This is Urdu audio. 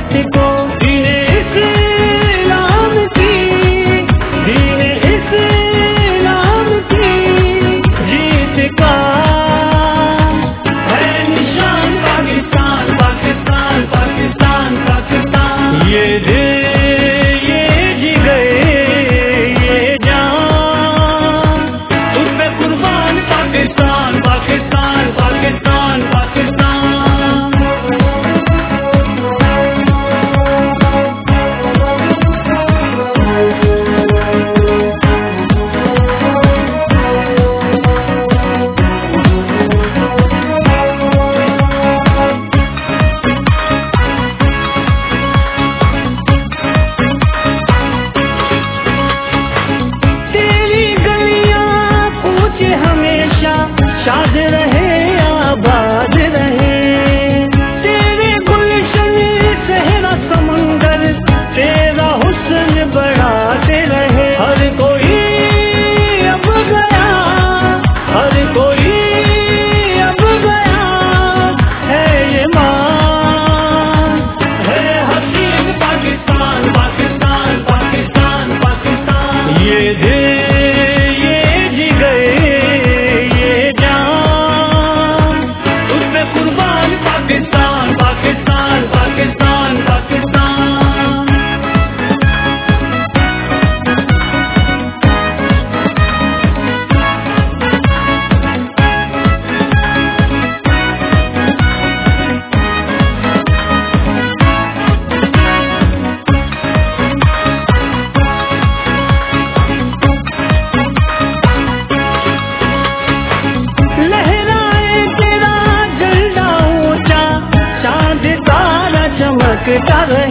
جیت کو دین اسلام کی، دین اسلام کی جیت کا ہے نشان پاکستان، پاکستان، پاکستان، پاکستان۔ یہ دل یہ جگر یہ جان اس پہ قربان پاکستان، پاکستان، پاکستان، پاکستان۔ شاد رہے آباد رہے تیرے گلشن صحرا سمندر، تیرا حسن بڑھاتے رہے۔ ہر کوئی اب گیا، ہر کوئی اب گیا ہے یہ مان ہے حسین پاکستان، پاکستان، پاکستان، پاکستان۔ یہ دل یہ جگر پاکستان، پاکستان، پاکستان، پاکستان۔ لہرائے تیرا جھنڈا اونچا، چاند تارا چمکتا رہے۔